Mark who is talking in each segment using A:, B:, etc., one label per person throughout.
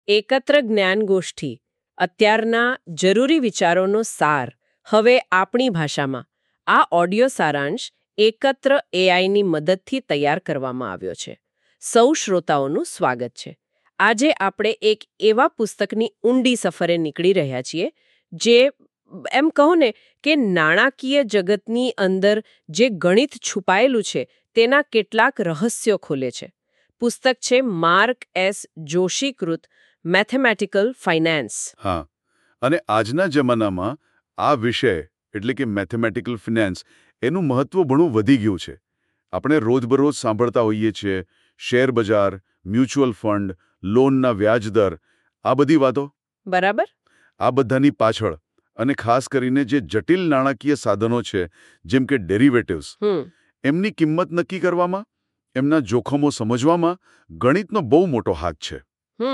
A: એકત્ર જ્ઞાનગોષ્ઠી અત્યારના જરૂરી વિચારોનો સાર હવે આપણી ભાષામાં આ ઓડિયો સારાંશ એકત્ર એઆઈની મદદથી તૈયાર કરવામાં આવ્યો છે. સૌ શ્રોતાઓનું સ્વાગત છે. આજે આપણે એક એવા પુસ્તકની ઊંડી સફરે નીકળી રહ્યા છીએ જે એમ કહો ને કે નાણાકીય જગતની અંદર જે ગણિત છુપાયેલું છે તેના કેટલાક રહસ્યો ખોલે છે. પુસ્તક છે માર્ક એસ જોશી કૃત મેથેમેટિકલ ફાઇનાન્સ.
B: હા, અને આજના જમાનામાં આ વિષય એટલે કે મેથેમેટિકલ ફિનાન્સ એનું મહત્વ ઘણું વધી ગયું છે. આપણે રોજબરોજ સાંભળતા હોઈએ છીએ શેર બજાર, મ્યુચ્યુઅલ ફંડ, લોનના વ્યાજદર, આ બધી વાતો.
A: બરાબર.
B: આ બધાની પાછળ અને ખાસ કરીને જે જટિલ નાણાકીય સાધનો છે જેમ કે ડેરિવેટિવ્સ, એમની કિંમત નક્કી કરવામાં, એમના જોખમો સમજવામાં ગણિતનો બહુ મોટો હાથ છે.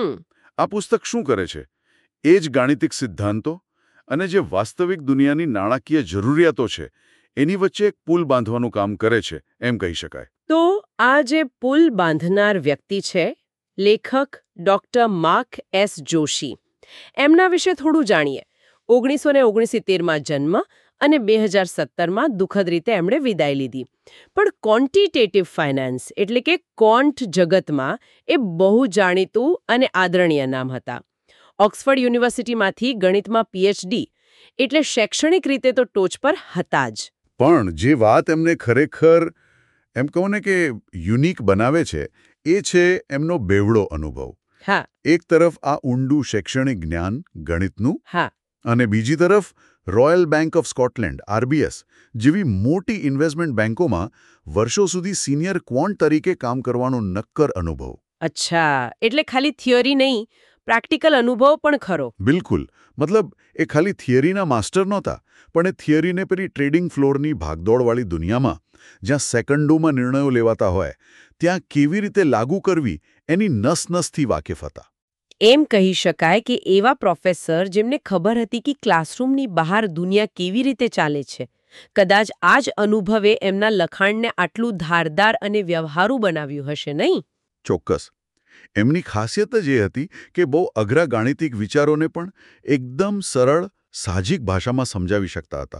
B: આ પુસ્તક શું કરે છે? એ જ ગાણિતિક સિદ્ધાંતો અને જે વાસ્તવિક દુનિયાની નાણાકીય જરૂરિયાતો છે એની વચ્ચે એક પુલ બાંધવાનું કામ કરે છે એમ કહી શકાય.
A: તો આ જે પુલ બાંધનાર વ્યક્તિ છે લેખક ડોક્ટર માર્ક એસ જોશી, એમના વિશે થોડું જાણીએ. 1969માં જન્મ અને 2017માં દુઃખદ રીતે એમણે વિદાય લીધી. પણ ક્વોન્ટિટેટિવ ફાઇનાન્સ એટલે કે ક્વોન્ટ જગતમાં એ બહુ જાણીતું અને આદરણીય નામ હતા. ઓક્સફર્ડ યુનિવર્સિટીમાંથી ગણિતમાં પીએચડી એટલે શૈક્ષણિક રીતે તો ટોચ પર હતા જ.
B: પણ જે વાત એમને ખરેખર એમ કહું ને કે યુનિક બનાવે છે એ છે એમનો બેવડો અનુભવ.
A: હા.
B: એક તરફ આ ઊંડું શૈક્ષણિક જ્ઞાન ગણિતનું,
A: હા,
B: અને બીજી તરફ Royal Bank of Scotland RBS જેવી મોટી ઇન્વેસ્ટમેન્ટ બેંકોમાં વર્ષો સુધી સિનિયર ક્વોન્ટ તરીકે કામ કરવાનો નક્કર અનુભવ.
A: અચ્છા, એટલે ખાલી થિયરી નહીં, પ્રેક્ટિકલ અનુભવ પણ ખરો.
B: બિલકુલ. મતલબ એ ખાલી થિયરીના માસ્ટર નહોતા, પણ એ થિયરીને પેલી ટ્રેડિંગ ફ્લોરની ભાગદોડવાળી દુનિયામાં જ્યાં સેકન્ડોમાં નિર્ણયો લેવાતા હોય ત્યાં કેવી રીતે લાગુ કરવી એની નસથી વાકેફ હતા.
A: એમ કહી શકાય કે એવા પ્રોફેસર જેમને ખબર હતી કે ક્લાસરૂમની બહાર દુનિયા કેવી રીતે ચાલે છે. કદાચ આ જ અનુભવે એમના લખાણને આટલું ધારદાર અને વ્યવહારુ બનાવ્યું હશે, નહીં?
B: ચોક્કસ. એમની ખાસિયત જ એ હતી કે બહુ અઘરા ગાણિતિક વિચારોને પણ એકદમ સરળ, સાહજિક ભાષામાં સમજાવી શકતા હતા.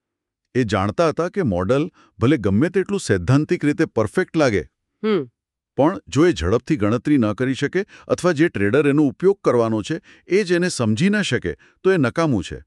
B: એ જાણતા હતા કે મોડલ ભલે ગમે તેટલું સૈદ્ધાંતિક રીતે પરફેક્ટ લાગે, પણ જો એ ઝડપથી ગણતરી ન કરી શકે અથવા જે ટ્રેડર એનો ઉપયોગ કરવાનો છે એ જ એને સમજી ન શકે તો એ નકામું છે.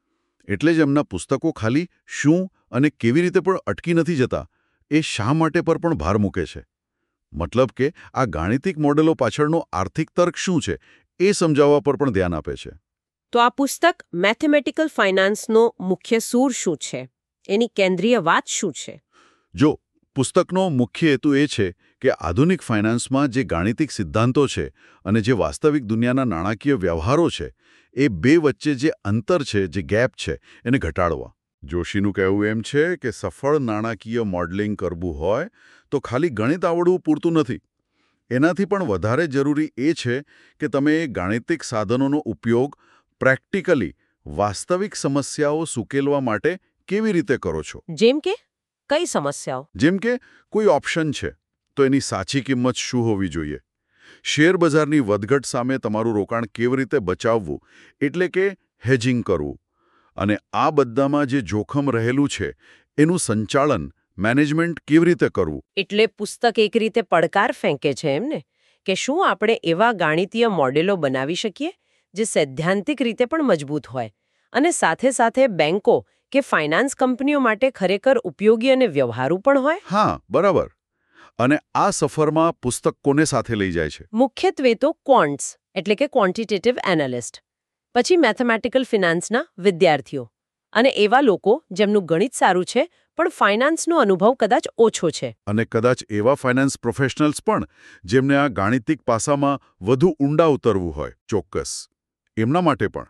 B: એટલે જ એમના પુસ્તકો ખાલી શું અને કેવી રીતે પણ અટકી નથી જતા, એ શા માટે પર પણ ભાર મૂકે છે. મતલબ કે આ ગાણિતિક મોડેલો પાછળનો આર્થિક તર્ક શું છે એ સમજાવવા પર પણ ધ્યાન આપે છે.
A: તો આ પુસ્તક મેથેમેટિકલ ફાઇનાન્સનો મુખ્ય સૂર શું છે? એની કેન્દ્રીય વાત શું છે?
B: જો પુસ્તકનો મુખ્ય હેતુ એ છે કે આધુનિક ફાઇનાન્સમાં જે ગાણિતિક સિદ્ધાંતો છે અને જે વાસ્તવિક દુનિયાના નાણાકીય વ્યવહારો છે એ બે વચ્ચે જે અંતર છે, જે ગેપ છે, એને ઘટાડવા. જોશીનું કહેવું એમ છે કે સફળ નાણાકીય મોડલિંગ કરવું હોય તો ખાલી ગણિત આવડવું પૂરતું નથી. એનાથી પણ વધારે જરૂરી એ છે કે તમે એ ગાણિતિક સાધનોનો ઉપયોગ પ્રેક્ટિકલી વાસ્તવિક સમસ્યાઓ ઉકેલવા માટે કેવી રીતે કરો છો.
A: જેમ કે કઈ સમસ્યાઓ?
B: જેમ કે કોઈ ઓપ્શન છે તો એની સાચી કિંમત શું હોવી જોઈએ, શેર બજારની વધઘટ સામે તમારું રોકાણ કેવી રીતે બચાવવું એટલે કે હેજિંગ કરવું, અને આ બધામાં જે જોખમ રહેલું છે એનું સંચાલન, મેનેજમેન્ટ કેવી રીતે કરવું.
A: એટલે પુસ્તક એક રીતે પડકાર ફેંકે છે એમને કે શું આપણે એવા ગાણિતીય મોડેલો બનાવી શકીએ જે સૈદ્ધાંતિક રીતે પણ મજબૂત હોય અને સાથે સાથે બેંકો કે ફાઇનાન્સ કંપનીઓ માટે ખરેખર ઉપયોગી અને વ્યવહારુ પણ હોય.
B: હા, બરાબર. અને આ સફરમાં પુસ્તક કોને સાથે લઈ જાય છે?
A: મુખ્યત્વે તો ક્વોન્ટ્સ એટલે કે ક્વોન્ટિટેટિવ એનાલિસ્ટ, પછી મેથેમેટિકલ ફિનાન્સના વિદ્યાર્થીઓ અને એવા લોકો જેમનું ગણિત સારું છે પણ ફાઇનાન્સનો અનુભવ કદાચ ઓછો છે.
B: અને કદાચ એવા ફાઇનાન્સ પ્રોફેશનલ્સ પણ જેમને આ ગાણિતિક પાસામાં વધુ ઊંડા ઉતરવું હોય. ચોક્કસ એમના માટે પણ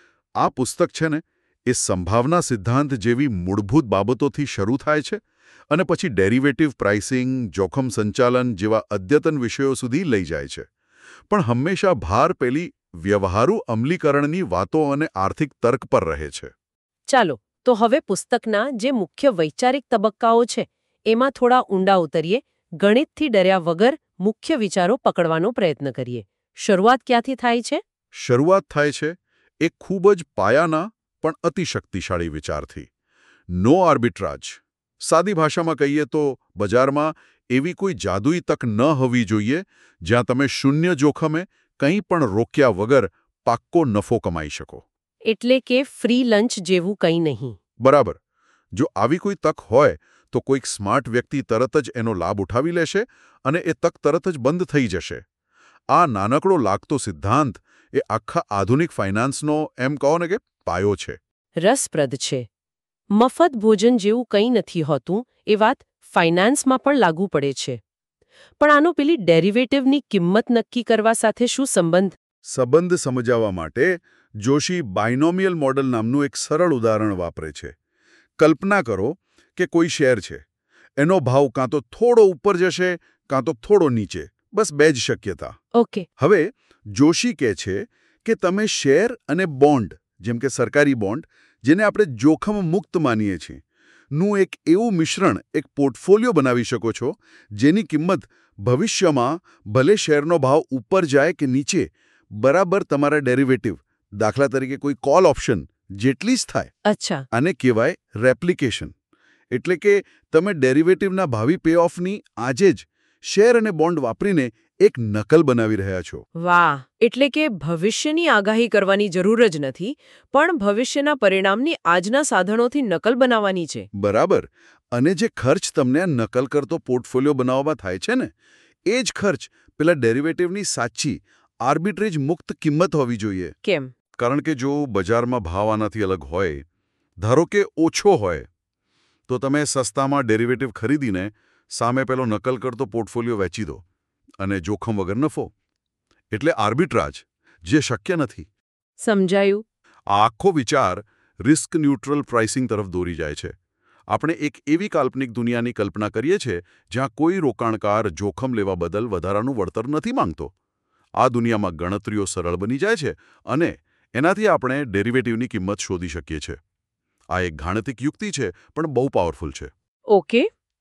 B: આ પુસ્તક છે ને એ સંભાવના સિદ્ધાંત જેવી મૂળભૂત બાબતોથી શરૂ થાય છે અને પછી ડેરિવેટિવ પ્રાઇસિંગ, જોખમ સંચાલન જેવા અદ્યતન વિષયો સુધી લઈ જાય છે. પણ હંમેશા ભાર પેલી વ્યવહારુ અમલીકરણની વાતો અને આર્થિક તર્ક પર રહે છે.
A: ચાલો તો હવે પુસ્તકના જે મુખ્ય વૈચારિક તબક્કાઓ છે એમાં થોડા ઊંડા ઉતરીએ, ગણિતથી ડર્યા વગર મુખ્ય વિચારો પકડવાનો પ્રયત્ન કરીએ. શરૂઆત ક્યાંથી થાય છે?
B: શરૂઆત થાય છે એક ખૂબ જ પાયાના પણ અતિશક્તિશાળી વિચારથી. નો આર્બિટ્રાજ. સાદી ભાષામાં કહીએ તો બજારમાં એવી કોઈ જાદુઈ તક ન હોવી જોઈએ જ્યાં તમે શૂન્ય જોખમે કંઈ પણ રોક્યા વગર પાક્કો નફો કમાઈ શકો.
A: એટલે કે ફ્રી લંચ જેવું કંઈ નહીં.
B: બરાબર. જો આવી કોઈ તક હોય તો કોઈક સ્માર્ટ વ્યક્તિ તરત જ એનો લાભ ઉઠાવી લેશે અને એ તક તરત જ બંધ થઈ જશે. આ નાનકડો લાગતો સિદ્ધાંત એ આખા આધુનિક ફાઇનાન્સનો એમ કહો ને કે પાયો છે.
A: રસપ્રદ છે. મફત ભોજન જેવું કંઈ નથી હોતું એ વાત ફાઇનાન્સમાં પણ લાગુ પડે છે. પણ આનો પેલી ડેરિવેટિવની કિંમત નક્કી કરવા સાથે શું સંબંધ?
B: સંબંધ સમજાવવા માટે જોશી બાયનોમિયલ મોડલ નામનું એક સરળ ઉદાહરણ વાપરે છે. કલ્પના કરો કે કોઈ શેર છે. એનો ભાવ કાં તો થોડો ઉપર જશે કાં તો થોડો નીચે. બસ બે જ શક્યતા.
A: ઓકે.
B: હવે જોશી કહે છે કે તમે શેર અને બોન્ડ, જેમ કે સરકારી બોન્ડ, જેને આપણે જોખમ મુક્ત માનીએ છીએ, નું એક એવું મિશ્રણ, એક પોર્ટફોલિયો બનાવી શકો છો જેની કિંમત ભવિષ્યમાં ભલે શેરનો ભાવ ઉપર જાય કે નીચે બરાબર તમારા ડેરિવેટિવ, દાખલા તરીકે કોઈ કોલ ઓપ્શન, જેટલી જ થાય.
A: અચ્છા.
B: આને કહેવાય રેપ્લિકેશન. એટલે કે તમે ડેરિવેટિવના ભાવિ પેઓફની આજે જ શેર અને બોન્ડ વાપરીને એક નકલ બનાવી રહ્યા છો.
A: વાહ! એટલે કે ભવિષ્યની આગાહી કરવાની જરૂર જ નથી, પણ ભવિષ્યના પરિણામની આજના સાધનોથી નકલ બનાવવાની છે.
B: બરાબર. અને જે ખર્ચ તમને આ નકલ કરતો પોર્ટફોલિયો બનાવવામાં થાય છે ને, એ જ ખર્ચ પેલા ડેરિવેટિવની સાચી આર્બિટ્રેજ મુક્ત કિંમત હોવી જોઈએ.
A: કેમ?
B: કારણ કે જો બજારમાં ભાવ આનાથી અલગ હોય, ધારો કે ઓછો હોય, તો તમે સસ્તામાં ડેરિવેટિવ ખરીદીને સામે પેલો નકલ કરતો પોર્ટફોલિયો વેચી દો અને જોખમ વગર નફો. એટલે આર્બિટ્રાજ, જે શક્ય નથી.
A: સમજાયું.
B: આ આખો વિચાર રિસ્ક ન્યુટ્રલ પ્રાઇસિંગ તરફ દોરી જાય છે. આપણે એક એવી કાલ્પનિક દુનિયાની કલ્પના કરીએ છીએ જ્યાં કોઈ રોકાણકાર જોખમ લેવા બદલ વધારાનું વળતર નથી માંગતો. આ દુનિયામાં ગણતરીઓ સરળ બની જાય છે અને એનાથી આપણે ડેરિવેટિવની કિંમત શોધી શકીએ છીએ. આ એક ગાણિતિક યુક્તિ છે, પણ બહુ પાવરફુલ છે.
A: ઓકે.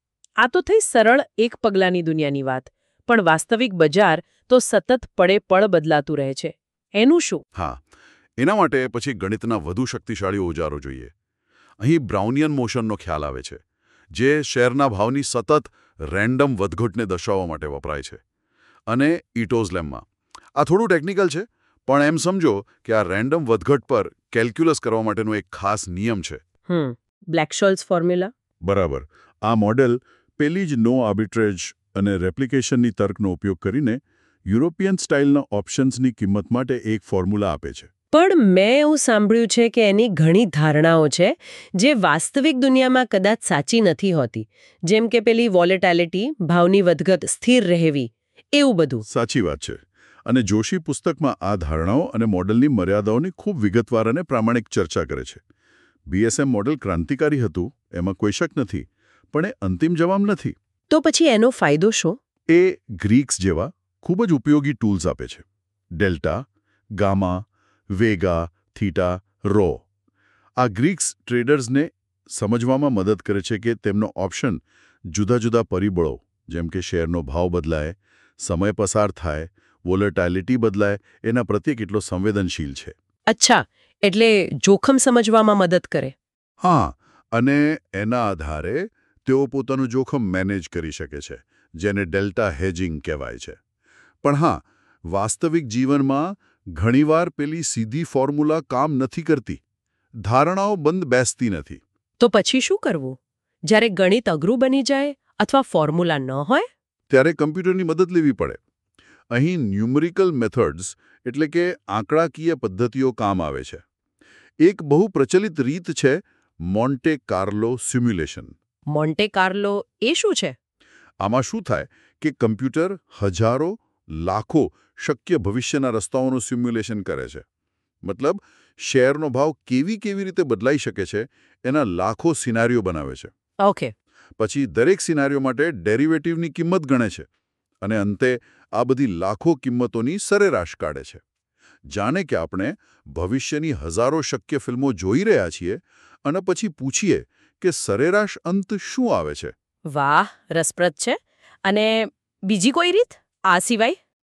A: આ તો થઈ સરળ એક પગલાની દુનિયાની વાત. પણ વાસ્તવિક બજાર તો સતત પળે પળ બદલાતું રહે છે. એનું શું?
B: હા, એના માટે પછી ગણિતના વધુ શક્તિશાળી ઓજારો જોઈએ. અહીં બ્રાઉનિયન મોશનનો ખ્યાલ આવે છે, જે શેરના ભાવની સતત રેન્ડમ વધઘટને દર્શાવવા માટે વપરાય છે. અને ઇટોઝ લેમ્મા. આ થોડું ટેકનિકલ છે, પણ એમ સમજો કે આ રેન્ડમ વધઘટ પર કેલ્ક્યુલસ કરવા માટેનો એક ખાસ નિયમ છે.
A: Black Scholes formula?
B: બરાબર. આ મોડેલ પેલી જ નો આર્બિટ્રેજ અને રેપ્લિકેશનની તર્કનો ઉપયોગ કરીને યુરોપિયન સ્ટાઇલના ઓપ્શન્સની કિંમત માટે એક ફોર્મ્યુલા આપે છે.
A: પણ મેં એવું સાંભળ્યું છે કે એની ઘણી ધારણાઓ છે જે વાસ્તવિક દુનિયામાં કદાચ સાચી નથી હોતી. જેમ કે પેલી વોલેટિલિટી, ભાવની વધઘટ સ્થિર રહેવી, એવું બધું.
B: સાચી વાત છે. અને જોશી પુસ્તકમાં આ ધારણાઓ અને મોડલની મર્યાદાઓની ખૂબ વિગતવાર અને પ્રામાણિક ચર્ચા કરે છે. બીએસએમ મોડલ ક્રાંતિકારી હતું, એમાં કોઈ શક નથી, પણ એ અંતિમ જવાબ નથી.
A: તો પછી એનો ફાયદો શું?
B: એ ગ્રીક્સ જેવા ખૂબ જ ઉપયોગી ટૂલ્સ આપે છે. Delta, gamma, vega, theta, rho. આ ગ્રીક્સ ટ્રેડર્સને સમજવામાં મદદ કરે છે કે તેમનો ઓપ્શન જુદા જુદા પરિબળો, જેમ કે શેરનો ભાવ બદલાય, સમય પસાર થાય, વોલેટિલિટી બદલાય, એના પ્રત્યે કેટલો સંવેદનશીલ છે.
A: અચ્છા, એટલે જોખમ સમજવામાં મદદ કરે.
B: હા, અને એના આધારે તેઓ પોતાનું જોખમ મેનેજ કરી શકે છે, જેને ડેલ્ટા હેજિંગ કહેવાય છે. પણ હા, વાસ્તવિક જીવનમાં ઘણીવાર પેલી સીધી ફોર્મ્યુલા કામ નથી કરતી. ધારણાઓ બંધ બેસતી નથી.
A: તો પછી શું કરવું? જ્યારે ગણિત અઘરું બની જાય અથવા ફોર્મ્યુલા ન હોય?
B: ત્યારે કમ્પ્યુટરની મદદ લેવી પડે. અહીં ન્યુમેરિકલ મેથડ્સ એટલે કે આંકડાકીય પદ્ધતિઓ કામ આવે છે. એક બહુ પ્રચલિત રીત છે Monte Carlo simulation.
A: Monte Carlo એ શું છે?
B: આમાં શું થાય કે કમ્પ્યુટર હજારો, લાખો શક્ય ભવિષ્યના રસ્તાઓનું સિમ્યુલેશન કરે છે. મતલબ શેરનો ભાવ કેવી રીતે બદલાઈ શકે છે એના લાખો સિનારીઓ બનાવે છે.
A: ઓકે.
B: પછી દરેક સિનારીઓ માટે ડેરિવેટિવની કિંમત ગણે છે અને અંતે આ બધી લાખો કિંમતોની સરેરાશ કાઢે છે. જાણે કે આપણે ભવિષ્યની હજારો શક્ય ફિલ્મો જોઈ રહ્યા છીએ અને પછી પૂછીએ કે સરેરાશ અંત શું આવે છે.
A: વાહ, રસપ્રદ છે. અને બીજી કોઈ રીત આ સિવાય?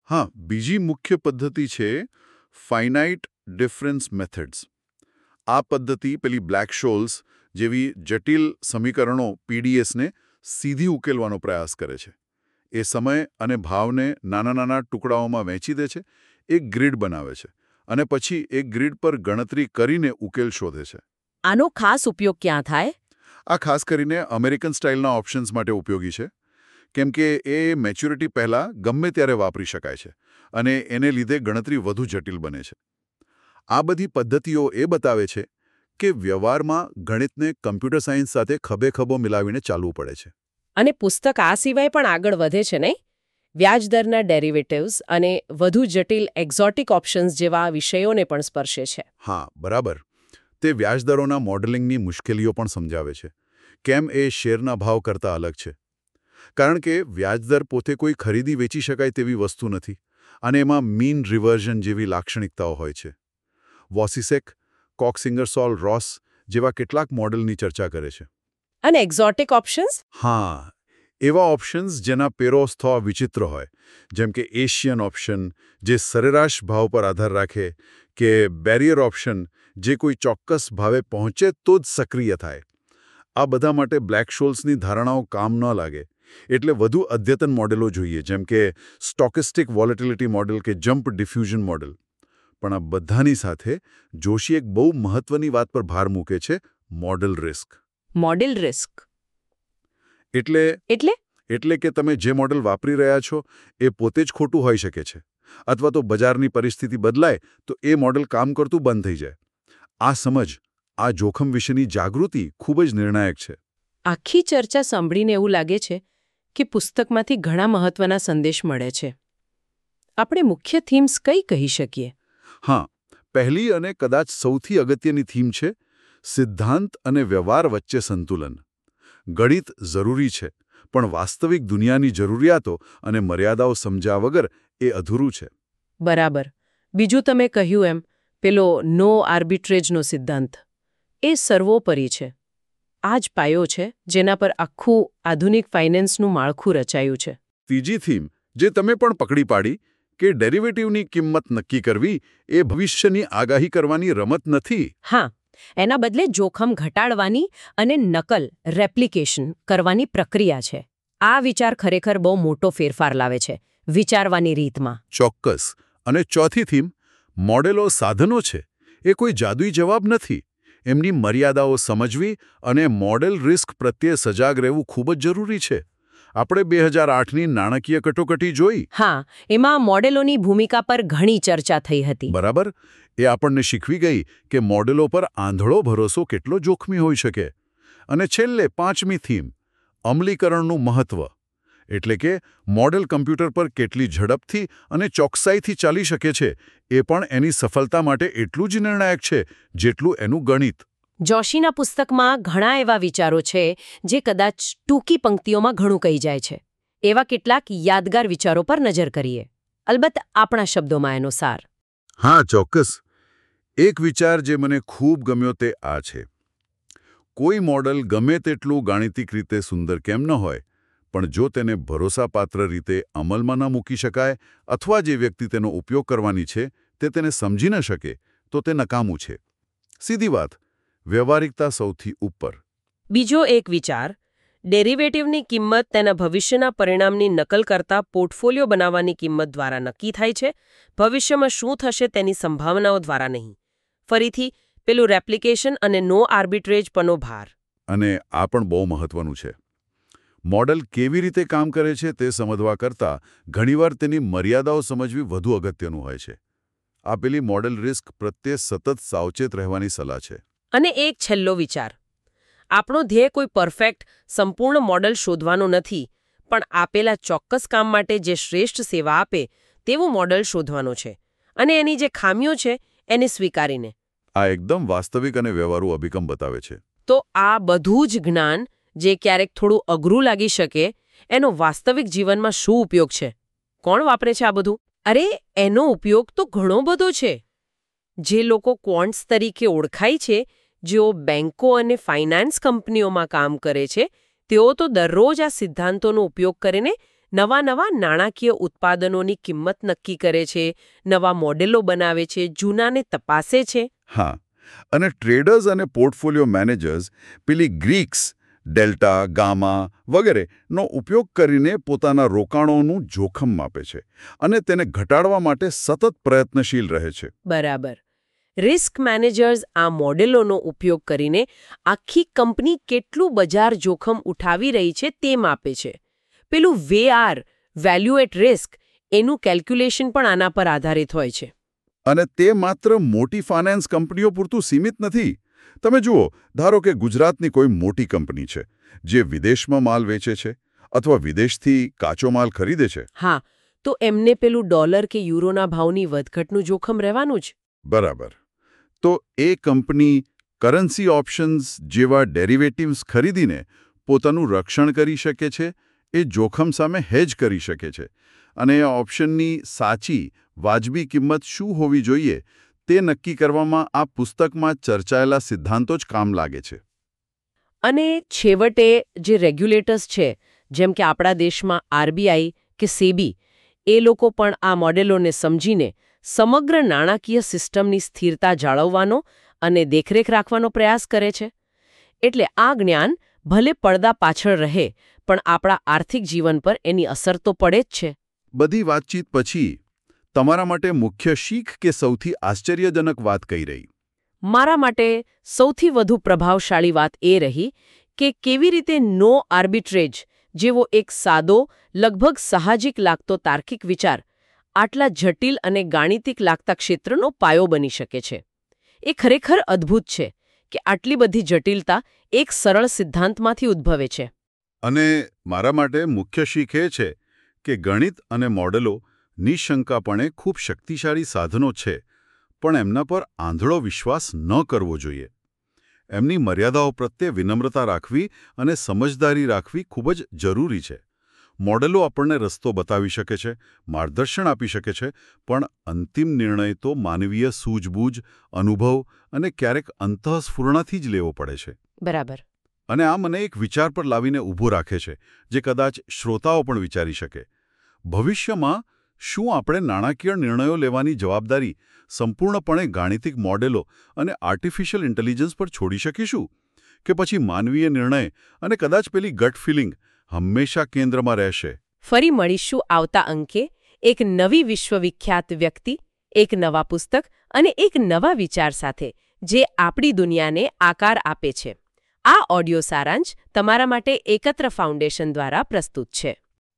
B: હા, બીજી મુખ્ય પદ્ધતિ છે ફાઇનાઇટ ડિફરન્સ મેથડ્સ. આ પદ્ધતિ પેલી બ્લેક-શોલ્સ જેવી જટિલ સમીકરણો પીડીએસને સીધી ઉકેલવાનો પ્રયાસ કરે છે. એ સમય અને ભાવને નાના નાના ટુકડાઓમાં વહેંચી દે છે, એક ગ્રીડ બનાવે છે અને પછી એક ગ્રીડ પર ગણતરી કરીને ઉકેલ શોધે છે.
A: આનો ખાસ ઉપયોગ ક્યાં થાય?
B: આ ખાસ કરીને અમેરિકન સ્ટાઇલના ઓપ્શન્સ માટે ઉપયોગી છે, કેમ કે એ મેચ્યોરિટી પહેલાં ગમે ત્યારે વાપરી શકાય છે અને એને લીધે ગણતરી વધુ જટિલ બને છે. આ બધી પદ્ધતિઓ એ બતાવે છે કે વ્યવહારમાં ગણિતને કમ્પ્યુટર સાયન્સ સાથે ખભે-ખભો મિલાવીને ચાલવું પડે છે.
A: અને પુસ્તક આ સિવાય પણ આગળ વધે છે નહીં? વ્યાજદરના ડેરિવેટિવ્સ અને વધુ જટિલ એક્ઝોટિક ઓપ્શન્સ જેવા વિષયોને પણ સ્પર્શે છે.
B: હા, બરાબર. તે વ્યાજદરોના મોડેલિંગની મુશ્કેલીઓ પણ સમજાવે છે. કેમ એ શેરના ભાવ કરતાં અલગ છે. કારણ કે વ્યાજદર પોતે કોઈ ખરીદી વેચી શકાય તેવી વસ્તુ નથી અને એમાં મીન રિવર્ઝન જેવી લાક્ષણિકતાઓ હોય છે. વોસિસેક, કોક્સ-ઇંગરસોલ રોસ જેવા કેટલાક મોડેલની ચર્ચા કરે છે.
A: અને એક્ઝોટિક ઓપ્શન્સ?
B: હા, એવા ઓપ્શન્સ જેના પેરોસ થવા વિચિત્ર હોય, જેમ કે એશિયન ઓપ્શન જે સરેરાશ ભાવ પર આધાર રાખે, કે બેરિયર ઓપ્શન જે કોઈ ચોક્કસ ભાવે પહોંચે તો જ સક્રિય થાય. આ બધા માટે બ્લેક-શોલ્સની ધારણાઓ કામ ન લાગે, એટલે વધુ અદ્યતન મોડેલો જોઈએ, જેમ કે સ્ટોકેસ્ટિક વોલેટિલિટી મોડેલ કે જમ્પ ડિફ્યુઝન મોડેલ. પણ આ બધાની સાથે જોશી એક બહુ મહત્વની વાત પર ભાર મૂકે છે: મોડેલ રિસ્ક.
A: મોડેલ રિસ્ક
B: એટલે
A: એટલે
B: એટલે કે તમે જે મોડેલ વાપરી રહ્યા છો એ પોતે જ ખોટું હોઈ શકે છે, અથવા તો બજારની પરિસ્થિતિ બદલાય તો એ મોડેલ કામ કરતું બંધ થઈ જાય. આ સમજ, આ જોખમ વિશેની જાગૃતિ ખૂબ જ નિર્ણાયક છે.
A: આખી ચર્ચા સાંભળીને એવું લાગે છે કે પુસ્તકમાંથી ઘણા મહત્વના સંદેશ મળે છે. આપણે મુખ્ય થીમ્સ કઈ કહી શકીએ?
B: હા, પહેલી અને કદાચ સૌથી અગત્યની થીમ છે સિદ્ધાંત અને વ્યવહાર વચ્ચે સંતુલન. ગણિત જરૂરી છે, પણ વાસ્તવિક દુનિયાની જરૂરિયાતો અને મર્યાદાઓ સમજ્યા વગર એ અધૂરું છે.
A: બરાબર. બીજું તમે કહ્યું એમ પેલો નો આર્બિટ્રેજનો સિદ્ધાંત, એ સર્વોપરી છે. આ જ પાયો છે જેના પર આખું આધુનિક ફાઇનાન્સનું માળખું રચાયું છે.
B: ત્રીજી થીમ જે તમે પણ પકડી પાડી, કે ડેરિવેટિવની કિંમત નક્કી કરવી એ ભવિષ્યની આગાહી કરવાની રમત નથી.
A: હા, એના બદલે જોખમ ઘટાડવાની અને નકલ રેપ્લિકેશન કરવાની પ્રક્રિયા છે. આ વિચાર ખરેખર બહુ મોટો ફેરફાર લાવે છે વિચારવાની રીતમાં.
B: ચોક્કસ. અને ચોથી થીમ, મોડેલો સાધનો છે, એ કોઈ જાદુઈ જવાબ નથી. એમની મર્યાદાઓ સમજવી અને મોડેલ રિસ્ક પ્રત્યે સજાગ રહેવું ખૂબ જ જરૂરી છે. આપણે 2008ની નાણાકીય કટોકટી જોઈ.
A: હા, એમાં મોડેલોની ભૂમિકા પર ઘણી ચર્ચા થઈ હતી.
B: બરાબર. એ આપણને શીખવી ગઈ કે મોડેલો પર આંધળો ભરોસો કેટલો જોખમી હોઈ શકે. અને છેલ્લે પાંચમી થીમ, અમલીકરણનું મહત્વ. એટલે કે મોડેલ કમ્પ્યુટર પર કેટલી ઝડપથી અને ચોકસાઈથી ચાલી શકે છે એ પણ એની સફળતા માટે એટલું જ નિર્ણાયક છે જેટલું એનું ગણિત.
A: જોશીના પુસ્તકમાં ઘણા એવા વિચારો છે જે કદાચ ટૂંકી પંક્તિઓમાં ઘણું કહી જાય છે. એવા કેટલાક યાદગાર વિચારો પર નજર કરીએ. અલબત્ત આપણા શબ્દોમાં એનો સાર.
B: હા, ચોક્કસ. એક વિચાર જે મને ખૂબ ગમ્યો તે આ છે: કોઈ મોડલ ગમે તેટલું ગાણિતિક રીતે સુંદર કેમ ન હોય, પણ જો તેને ભરોસાપાત્ર રીતે અમલમાં ન મૂકી શકાય અથવા જે વ્યક્તિ તેનો ઉપયોગ કરવાની છે તે તેને સમજી ન શકે તો તે નકામું છે. સીધી વાત, વ્યવહારિકતા સૌથી ઉપર.
A: બીજો એક વિચાર, ડેરિવેટિવની કિંમત તેના ભવિષ્યના પરિણામની નકલ કરતા પોર્ટફોલિયો બનાવવાની કિંમત દ્વારા નક્કી થાય છે, ભવિષ્યમાં શું થશે તેની સંભાવનાઓ દ્વારા નહીં. ફરીથી પેલું રેપ્લિકેશન અને નો આર્બિટ્રેજ પરનો ભાર.
B: અને આ પણ બહુ મહત્વનું છે. મોડલ કેવી રીતે કામ કરે છે તે સમજવા કરતાં ઘણીવાર તેની મર્યાદાઓ સમજવી વધુ અગત્યનું હોય છે. આ પેલી મોડલ રિસ્ક પ્રત્યે સતત સાવચેત રહેવાની સલાહ છે.
A: અને એક છેલ્લો વિચાર, આપણો ધ્યેય કોઈ પરફેક્ટ, સંપૂર્ણ મોડલ શોધવાનો નથી, પણ આપેલા ચોક્કસ કામ માટે જે શ્રેષ્ઠ સેવા આપે તેવું મોડલ શોધવાનો છે, અને એની જે ખામીઓ છે એને સ્વીકારીને.
B: આ એકદમ વાસ્તવિક અને વ્યવહારુ અભિગમ બતાવે છે.
A: તો આ બધું જ જ્ઞાન જે ક્યારેક થોડું અઘરું લાગી શકે, એનો વાસ્તવિક જીવનમાં શું ઉપયોગ છે? કોણ વાપરે છે આ બધું? અરે, એનો ઉપયોગ તો ઘણો બધો છે. જે લોકો ક્વોન્ટ્સ તરીકે ઓળખાય છે, જેઓ બેન્કો અને ફાઇનાન્સ કંપનીઓમાં કામ કરે છે, તેઓ તો દરરોજ આ સિદ્ધાંતોનો ઉપયોગ કરીને નવા નાણાકીય ઉત્પાદનોની કિંમત નક્કી કરે છે, નવા મોડેલો બનાવે છે, જૂનાને તપાસે છે.
B: હા, અને ટ્રેડર્સ અને પોર્ટફોલિયો મેનેજર્સ પેલી ગ્રીક્સ, ડેલ્ટા, ગામા વગેરેનો ઉપયોગ કરીને પોતાના રોકાણોનું જોખમ માપે છે અને તેને ઘટાડવા માટે સતત પ્રયત્નશીલ રહે છે.
A: બરાબર. રિસ્ક મેનેજર્સ આ મોડેલોનો ઉપયોગ કરીને આખી કંપની કેટલું બજાર જોખમ ઉઠાવી રહી છે તે માપે છે. પેલું VAR, વેલ્યુ એટ રિસ્ક, એનું કેલ્ક્યુલેશન પણ આના પર આધારિત હોય છે.
B: અને તે માત્ર મોટી ફાઇનાન્સ કંપનીઓ પૂરતું સીમિત નથી. તમે જુઓ, ધારો કે ગુજરાતની કોઈ મોટી કંપની છે જે વિદેશમાં માલ વેચે છે અથવા વિદેશથી કાચો માલ ખરીદે છે.
A: હા, તો એમને પેલું ડોલર કે યુરોના ભાવની વધઘટનું જોખમ રહેવાનું જ.
B: બરાબર. તો એ કંપની કરન્સી ઓપ્શન્સ જેવા ડેરિવેટિવ્સ ખરીદીને પોતાનું રક્ષણ કરી શકે છે, એ જોખમ સામે હેજ કરી શકે છે. અને એ ઓપ્શનની સાચી, વાજબી કિંમત શું હોવી જોઈએ તે નક્કી કરવામાં આ પુસ્તકમાં ચર્ચાયેલા સિદ્ધાંતો જ કામ લાગે છે.
A: અને છેવટે જે રેગ્યુલેટર્સ છે, જેમ કે આપણા દેશમાં RBI કે SEBI, એ લોકો પણ આ મોડેલોને સમજીને સમગ્ર નાણાકીય સિસ્ટમની સ્થિરતા જાળવવાનો અને દેખરેખ રાખવાનો પ્રયાસ કરે છે. એટલે આ જ્ઞાન ભલે પડદા પાછળ રહે, પણ આપણા આર્થિક જીવન પર એની અસર તો પડે જ છે.
B: બધી વાતચીત પછી તમારા માટે મુખ્ય શીખ કે સૌથી આશ્ચર્યજનક વાત કઈ રહી?
A: મારા માટે સૌથી વધુ પ્રભાવશાળી વાત એ રહી કે કેવી રીતે નો આર્બિટ્રેજ જેવો એક સાદો, લગભગ સાહજિક લાગતો તાર્કિક વિચાર આટલા જટિલ અને ગાણિતિક લાગતા ક્ષેત્રનો પાયો બની શકે છે. એ ખરેખર અદ્ભુત છે કે આટલી બધી જટિલતા એક સરળ સિદ્ધાંતમાંથી ઉદ્ભવે છે.
B: અને મારા માટે મુખ્ય શીખ એ છે કે ગણિત અને મોડેલો નિશંકાપણે ખૂબ શક્તિશાળી સાધનો છે, પણ એમના પર આંધળો વિશ્વાસ ન કરવો જોઈએ. એમની મર્યાદાઓ પ્રત્યે વિનમ્રતા રાખવી અને સમજદારી રાખવી ખૂબ જ જરૂરી છે. મોડેલો આપણને રસ્તો બતાવી શકે છે, માર્ગદર્શન આપી શકે છે, પણ અંતિમ નિર્ણય તો માનવીય સૂઝબૂઝ, અનુભવ અને ક્યારેક અંતઃસ્ફુરણાથી જ લેવો પડે છે.
A: બરાબર.
B: અને આ મને એક વિચાર પર લાવીને ઊભો રાખે છે, જે કદાચ શ્રોતાઓ પણ વિચારી શકે. ભવિષ્યમાં શું આપણે નાણાકીય નિર્ણયો લેવાની જવાબદારી સંપૂર્ણપણે ગાણિતિક મોડેલો અને આર્ટિફિશિયલ ઇન્ટેલિજન્સ પર છોડી શકીશું? કે પછી માનવીય નિર્ણય અને કદાચ પેલી ગટ ફિલિંગ હંમેશા કેન્દ્રમાં રહેશે?
A: ફરી મળીશું આવતા અંકે એક નવી વિશ્વવિખ્યાત વ્યક્તિ, એક નવા પુસ્તક અને એક નવા વિચાર સાથે, જે આપણી દુનિયાને આકાર આપે છે. આ ઓડિયો સારાંશ તમારા માટે એકત્ર ફાઉન્ડેશન દ્વારા પ્રસ્તુત છે.